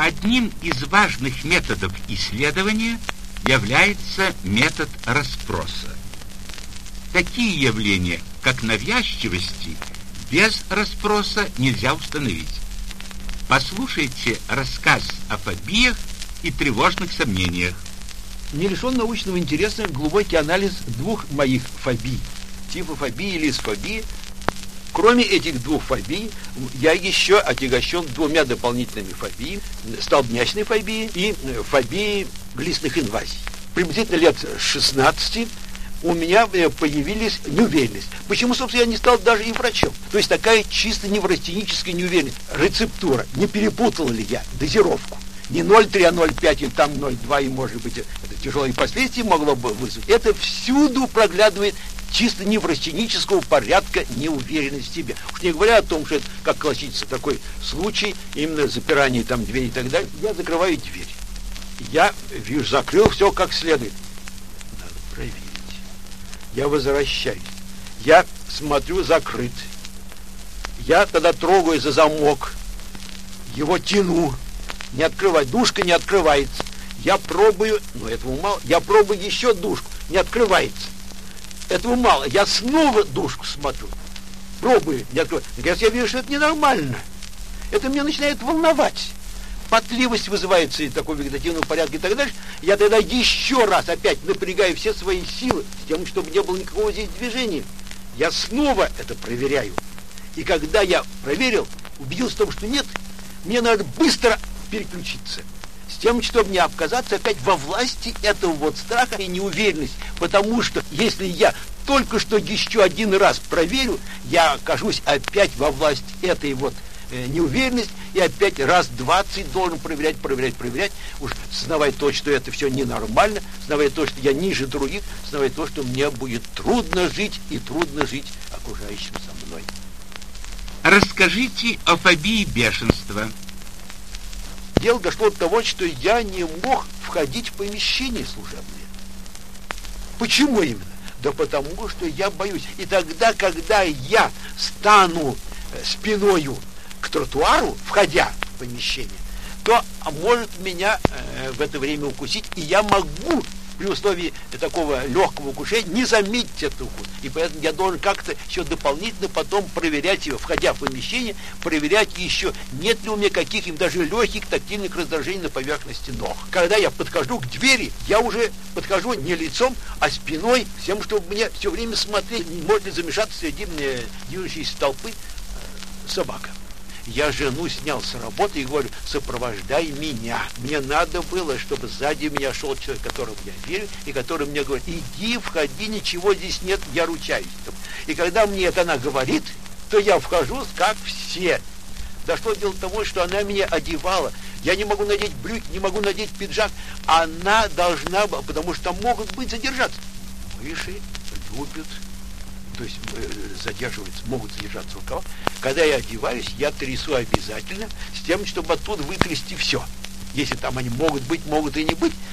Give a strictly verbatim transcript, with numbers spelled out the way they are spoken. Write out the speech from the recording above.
Одним из важных методов исследования является метод расспроса. Такие явления, как навязчивости, без расспроса нельзя установить. Послушайте рассказ о фобиях и тревожных сомнениях. Не лишен научного интереса глубокий анализ двух моих фобий, тифофобии и лисфобии. Кроме этих двух фобий, я еще отягощен двумя дополнительными фобиями: столбнячной фобией и фобией глистных инвазий. Приблизительно лет шестнадцати у меня появились неуверенность. Почему, собственно, я не стал даже и врачом? То есть такая чисто неврастеническая неуверенность. Рецептура. Не перепутал ли я дозировку? Не ноль три, а ноль пять, или там ноль два, и, может быть, это тяжелые последствия могло бы вызвать. Это всюду проглядывает чисто неврастенического порядка неуверенность в себе. Уж не говоря о том, что это как классический такой случай, именно запирание там двери и так далее. Я закрываю дверь. Я, вижу, закрыл все как следует. Надо проверить. Я возвращаюсь. Я смотрю, закрыт. Я тогда трогаю за замок. Его тяну. Не открывать. Душка не открывается. Я пробую, но этого мало. Я пробую еще душку. Не открывается. Этого мало. Я снова душку смотрю. Пробую, не открываю. Наконец я вижу, что это ненормально. Это меня начинает волновать. Потливость вызывается из такого вегетативного порядка и так дальше. Я тогда еще раз опять напрягаю все свои силы, с тем, чтобы не было никакого здесь движения. Я снова это проверяю. И когда я проверил, убедился в том, что нет, мне надо быстро переключиться. С тем, чтобы не оказаться опять во власти этого вот страха и неуверенности. Потому что если я только что еще один раз проверю, я окажусь опять во власти этой вот неуверенность, и опять раз двадцать должен проверять, проверять, проверять, уж сознавая то, что это все ненормально, сознавая то, что я ниже других, сознавая то, что мне будет трудно жить, и трудно жить окружающим со мной. Расскажите о фобии бешенства. Дело дошло до того, что я не мог входить в помещения служебные. Почему именно? Да потому что я боюсь. И тогда, когда я стану спиною к тротуару, входя в помещение, то может меня э, в это время укусить, и я могу при условии такого легкого укушения не заметить этот укус. И поэтому я должен как-то еще дополнительно потом проверять его, входя в помещение, проверять еще, нет ли у меня каких-нибудь даже легких тактильных раздражений на поверхности ног. Когда я подхожу к двери, я уже подхожу не лицом, а спиной, всем, чтобы мне все время смотреть, не может ли замешаться среди движущейся толпы э, собака. Я жену снял с работы и говорю: сопровождай меня. Мне надо было, чтобы сзади меня шел человек, которому я верю, и который мне говорит: иди, входи, ничего здесь нет, я ручаюсь. И когда мне это она говорит, то я вхожу, как все. Дошло дело до того, что она меня одевала. Я не могу надеть брюки, не могу надеть пиджак. Она должна была, потому что могут быть задержаться. Мыши любят, то есть задерживаются, могут задержаться рукава. Когда я одеваюсь, я трясу обязательно, с тем, чтобы оттуда вытрясти все. Если там они могут быть, могут и не быть,